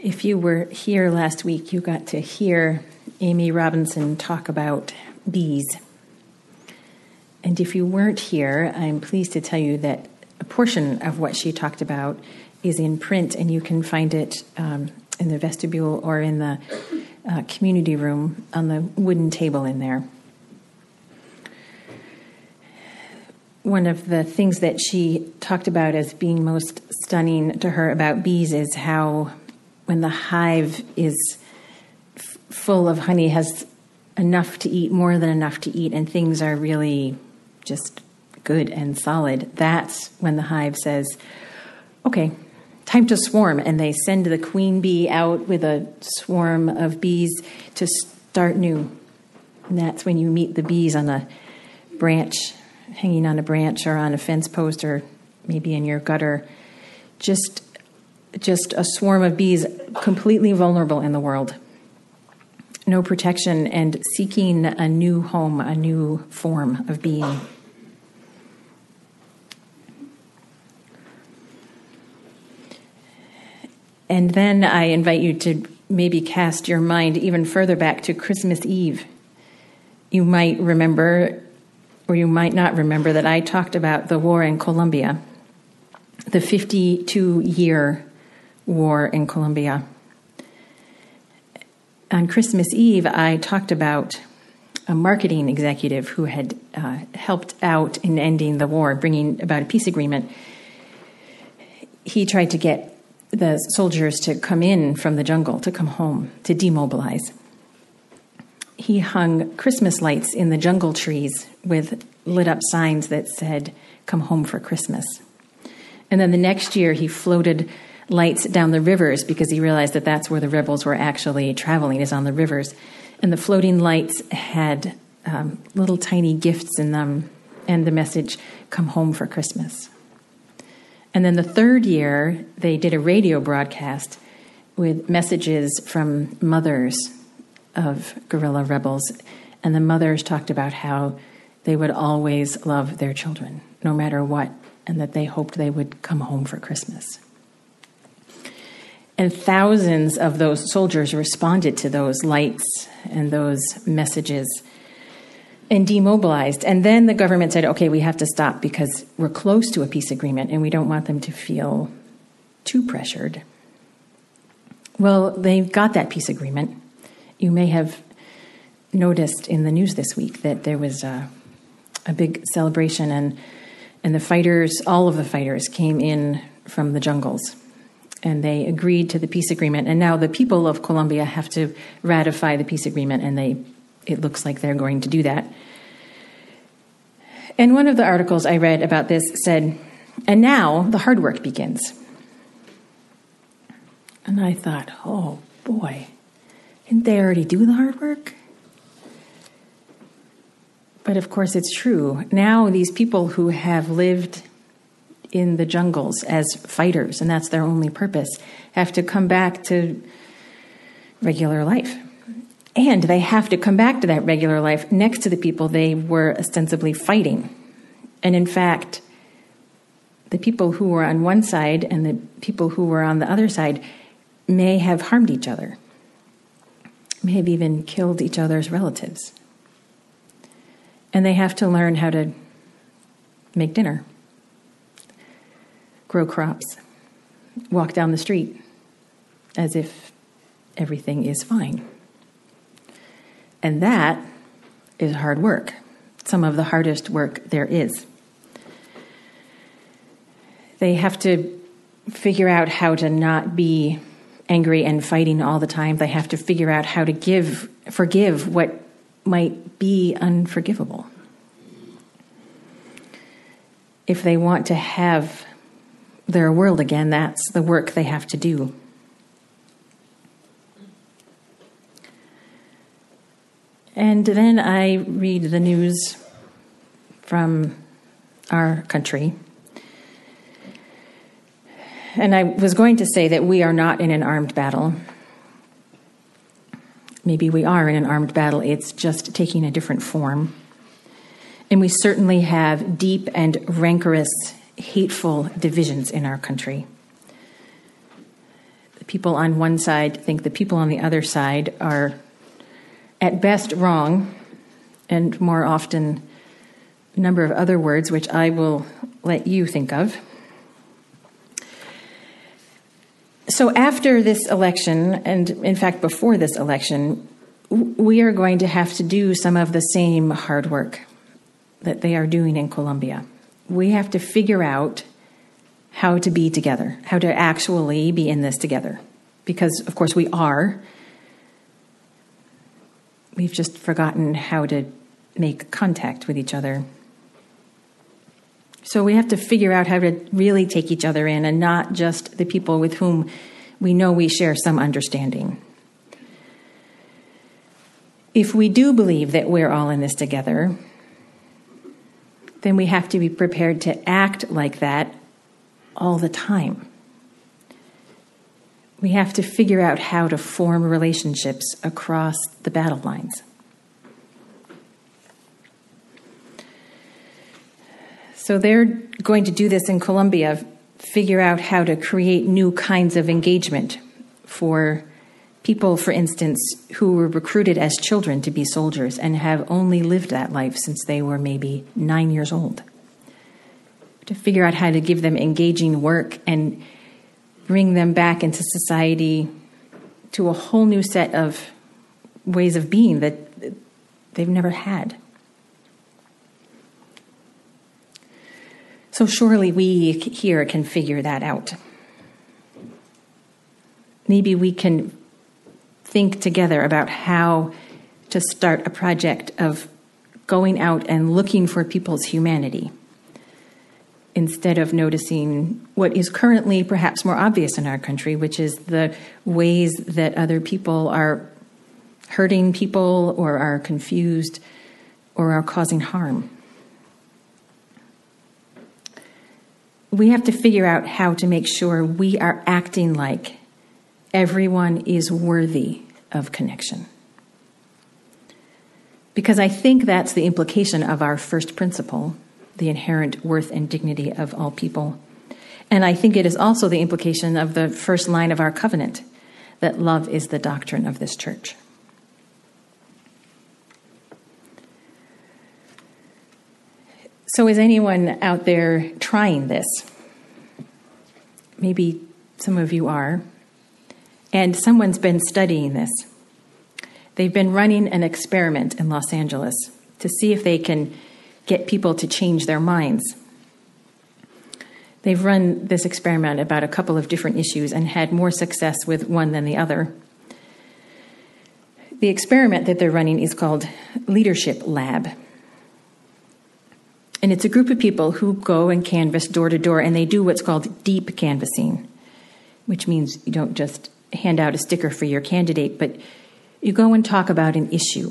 If you were here last week, you got to hear Amy Robinson talk about bees. And if you weren't here, I'm pleased to tell you that a portion of what she talked about is in print, and you can find it in the vestibule or in the community room on the wooden table in there. One of the things that she talked about as being most stunning to her about bees is how when the hive is full of honey, has enough to eat, more than enough to eat, and things are really just good and solid, that's when the hive says, okay, time to swarm. And they send the queen bee out with a swarm of bees to start new. And that's when you meet the bees on a branch, hanging on a branch or on a fence post or maybe in your gutter. Just a swarm of bees, completely vulnerable in the world. No protection and seeking a new home, a new form of being. And then I invite you to maybe cast your mind even further back to Christmas Eve. You might remember, or you might not remember, that I talked about the war in Colombia, the 52-year war in Colombia. On Christmas Eve, I talked about a marketing executive who had helped out in ending the war, bringing about a peace agreement. He tried to get the soldiers to come in from the jungle, to come home, to demobilize. He hung Christmas lights in the jungle trees with lit up signs that said, "Come home for Christmas." And then the next year, he floated lights down the rivers because he realized that that's where the rebels were actually traveling, is on the rivers. And the floating lights had little tiny gifts in them and the message, "Come home for Christmas." And then the third year, they did a radio broadcast with messages from mothers of guerrilla rebels. And the mothers talked about how they would always love their children, no matter what, and that they hoped they would come home for Christmas. And thousands of those soldiers responded to those lights and those messages and demobilized. And then the government said, okay, we have to stop because we're close to a peace agreement and we don't want them to feel too pressured. Well, they got that peace agreement. You may have noticed in the news this week that there was a big celebration and the fighters, all of the fighters, came in from the jungles. And they agreed to the peace agreement. And now the people of Colombia have to ratify the peace agreement, and it looks like they're going to do that. And one of the articles I read about this said, and now the hard work begins. And I thought, oh boy, didn't they already do the hard work? But of course it's true. Now these people who have lived in the jungles as fighters, and that's their only purpose, have to come back to regular life. And they have to come back to that regular life next to the people they were ostensibly fighting. And in fact, the people who were on one side and the people who were on the other side may have harmed each other, may have even killed each other's relatives. And they have to learn how to make dinner, grow crops, walk down the street as if everything is fine. And that is hard work, some of the hardest work there is. They have to figure out how to not be angry and fighting all the time. They have to figure out how to forgive what might be unforgivable. If they want to have their world again, that's the work they have to do. And then I read the news from our country. And I was going to say that we are not in an armed battle. Maybe we are in an armed battle. It's just taking a different form. And we certainly have deep and rancorous, hateful divisions in our country. People on one side think the people on the other side are at best wrong, and more often a number of other words which I will let you think of. So after this election, and in fact before this election, we are going to have to do some of the same hard work that they are doing in Colombia. We have to figure out how to be together, how to actually be in this together. Because, of course, we are. We've just forgotten how to make contact with each other. So we have to figure out how to really take each other in, and not just the people with whom we know we share some understanding. If we do believe that we're all in this together, then we have to be prepared to act like that all the time. We have to figure out how to form relationships across the battle lines. So they're going to do this in Colombia, figure out how to create new kinds of engagement for people, for instance, who were recruited as children to be soldiers and have only lived that life since they were maybe 9 years old. To figure out how to give them engaging work and bring them back into society to a whole new set of ways of being that they've never had. So surely we here can figure that out. Maybe we can think together about how to start a project of going out and looking for people's humanity, instead of noticing what is currently perhaps more obvious in our country, which is the ways that other people are hurting people or are confused or are causing harm. We have to figure out how to make sure we are acting like everyone is worthy of connection. Because I think that's the implication of our first principle, the inherent worth and dignity of all people. And I think it is also the implication of the first line of our covenant, that love is the doctrine of this church. So is anyone out there trying this? Maybe some of you are. And someone's been studying this. They've been running an experiment in Los Angeles to see if they can get people to change their minds. They've run this experiment about a couple of different issues and had more success with one than the other. The experiment that they're running is called Leadership Lab. And it's a group of people who go and canvass door to door, and they do what's called deep canvassing, which means you don't just hand out a sticker for your candidate, but you go and talk about an issue.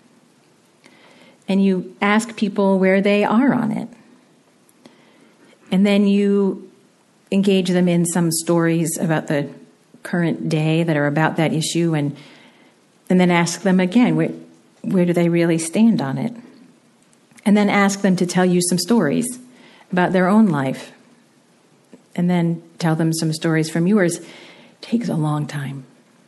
And you ask people where they are on it. And then you engage them in some stories about the current day that are about that issue, and then ask them again, where do they really stand on it? And then ask them to tell you some stories about their own life. And then tell them some stories from yours. It takes a long time.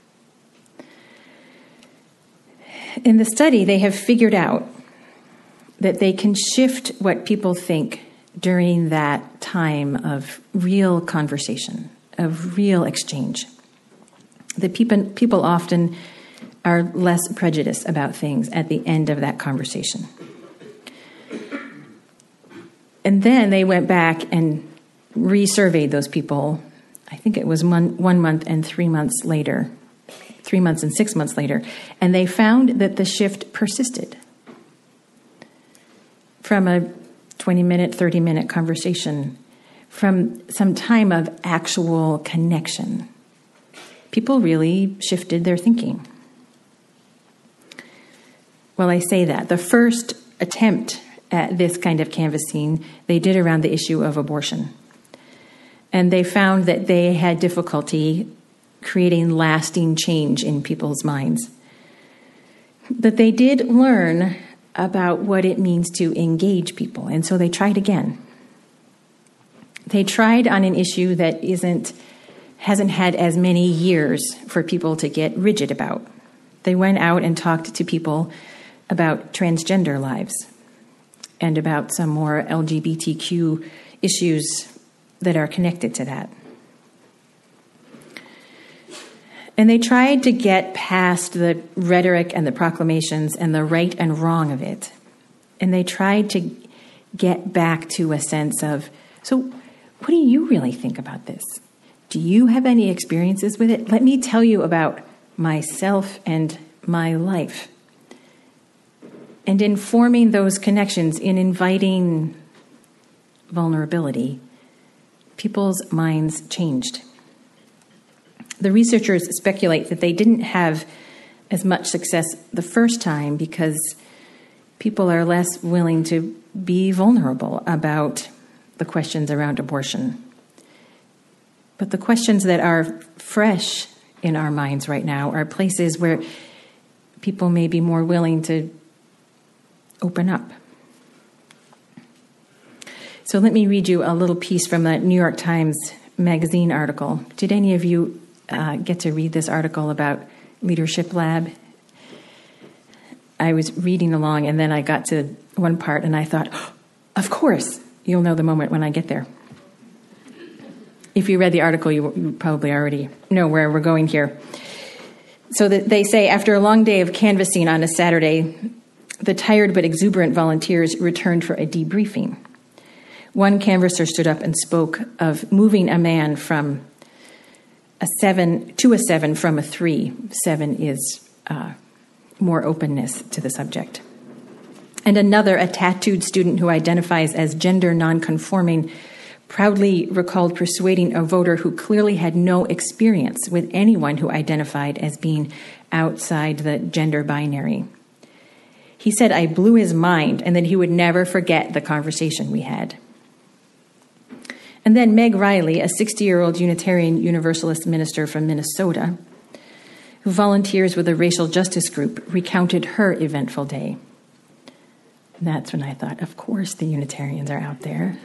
In the study, they have figured out that they can shift what people think during that time of real conversation, of real exchange. The people often are less prejudiced about things at the end of that conversation. And then they went back and resurveyed those people. I think it was 1 month and 3 months later, 3 months and 6 months later. And they found that the shift persisted from a 20-minute, 30-minute conversation, from some time of actual connection. People really shifted their thinking. Well, I say that. The first attempt at this kind of canvassing they did around the issue of abortion. And they found that they had difficulty creating lasting change in people's minds. But they did learn about what it means to engage people, and so they tried again. They tried on an issue that isn't hasn't had as many years for people to get rigid about. They went out and talked to people about transgender lives and about some more LGBTQ issues that are connected to that. And they tried to get past the rhetoric and the proclamations and the right and wrong of it. And they tried to get back to a sense of, so what do you really think about this? Do you have any experiences with it? Let me tell you about myself and my life. And in forming those connections, in inviting vulnerability, people's minds changed. The researchers speculate that they didn't have as much success the first time because people are less willing to be vulnerable about the questions around abortion. But the questions that are fresh in our minds right now are places where people may be more willing to open up. So let me read you a little piece from a New York Times Magazine article. Did any of you get to read this article about Leadership Lab? I was reading along, and then I got to one part, and I thought, oh, of course, you'll know the moment when I get there. If you read the article, you probably already know where we're going here. So that they say, after a long day of canvassing on a Saturday, the tired but exuberant volunteers returned for a debriefing. One canvasser stood up and spoke of moving a man from a 7 to a 7 from a 3. 7 is more openness to the subject. And another, a tattooed student who identifies as gender nonconforming, proudly recalled persuading a voter who clearly had no experience with anyone who identified as being outside the gender binary. He said I blew his mind and that he would never forget the conversation we had. And then Meg Riley, a 60-year-old Unitarian Universalist minister from Minnesota, who volunteers with a racial justice group, recounted her eventful day. And that's when I thought, of course the Unitarians are out there.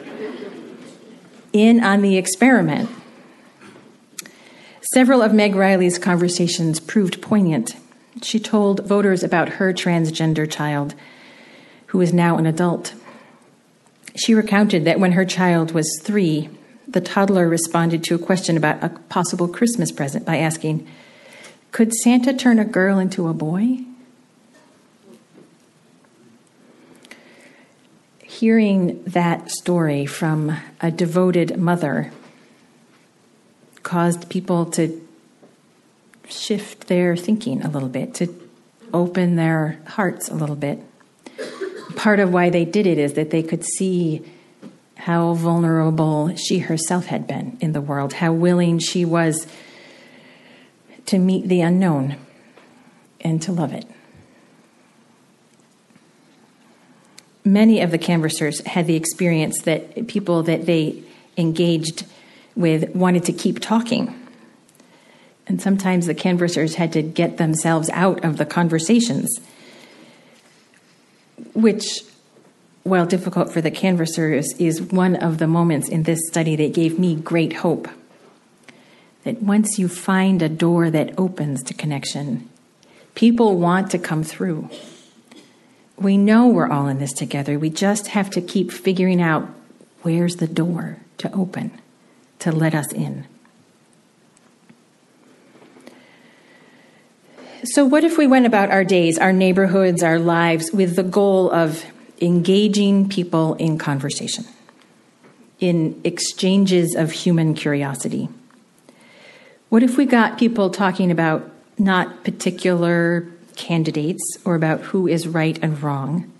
In on the experiment. Several of Meg Riley's conversations proved poignant. She told voters about her transgender child, who is now an adult. She recounted that when her child was 3, the toddler responded to a question about a possible Christmas present by asking, "Could Santa turn a girl into a boy?" Hearing that story from a devoted mother caused people to shift their thinking a little bit, to open their hearts a little bit. Part of why they did it is that they could see how vulnerable she herself had been in the world, how willing she was to meet the unknown and to love it. Many of the canvassers had the experience that people that they engaged with wanted to keep talking. And sometimes the canvassers had to get themselves out of the conversations, which, while difficult for the canvassers, is one of the moments in this study that gave me great hope. That once you find a door that opens to connection, people want to come through. We know we're all in this together. We just have to keep figuring out where's the door to open, to let us in. So what if we went about our days, our neighborhoods, our lives with the goal of engaging people in conversation, in exchanges of human curiosity? What if we got people talking about not particular candidates or about who is right and wrong,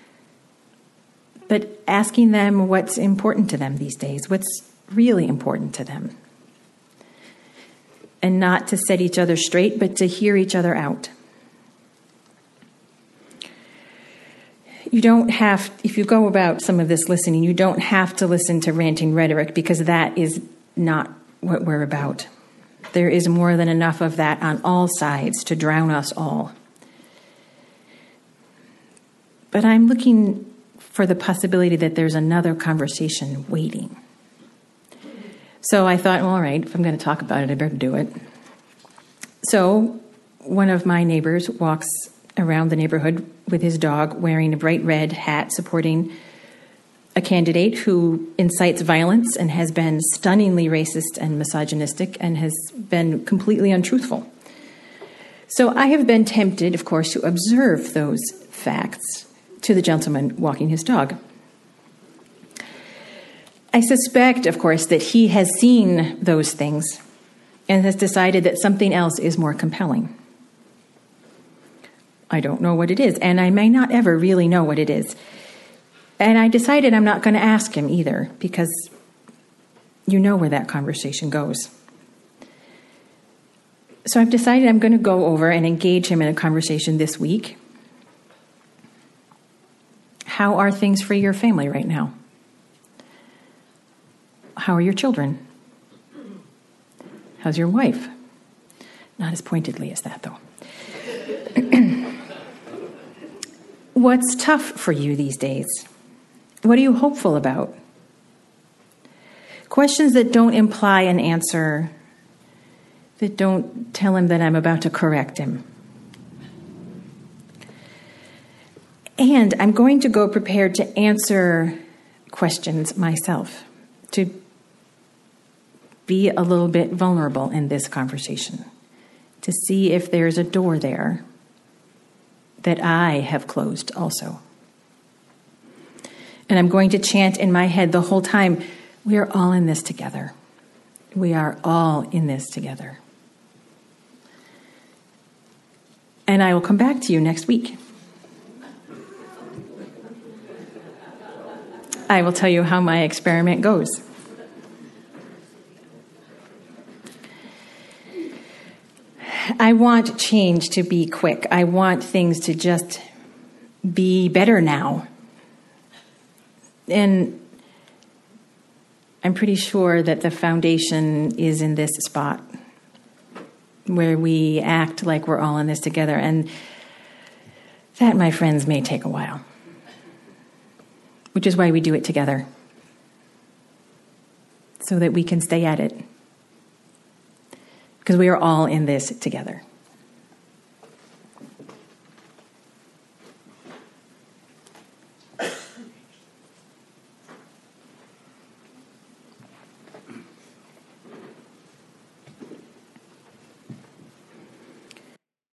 but asking them what's important to them these days, what's really important to them? And not to set each other straight, but to hear each other out. You don't have, if you go about some of this listening, you don't have to listen to ranting rhetoric because that is not what we're about. There is more than enough of that on all sides to drown us all. But I'm looking for the possibility that there's another conversation waiting. So I thought, well, all right, if I'm going to talk about it, I better do it. So one of my neighbors walks around the neighborhood with his dog wearing a bright red hat supporting a candidate who incites violence and has been stunningly racist and misogynistic and has been completely untruthful. So I have been tempted, of course, to observe those facts to the gentleman walking his dog. I suspect, of course, that he has seen those things and has decided that something else is more compelling. I don't know what it is, and I may not ever really know what it is. And I decided I'm not going to ask him either, because you know where that conversation goes. So I've decided I'm going to go over and engage him in a conversation this week. How are things for your family right now? How are your children? How's your wife? Not as pointedly as that, though. What's tough for you these days? What are you hopeful about? Questions that don't imply an answer, that don't tell him that I'm about to correct him. And I'm going to go prepared to answer questions myself, to be a little bit vulnerable in this conversation, to see if there's a door there that I have closed also. And I'm going to chant in my head the whole time, we are all in this together. We are all in this together. And I will come back to you next week. I will tell you how my experiment goes. I want change to be quick. I want things to just be better now. And I'm pretty sure that the foundation is in this spot where we act like we're all in this together. And that, my friends, may take a while, which is why we do it together, so that we can stay at it, because we are all in this together.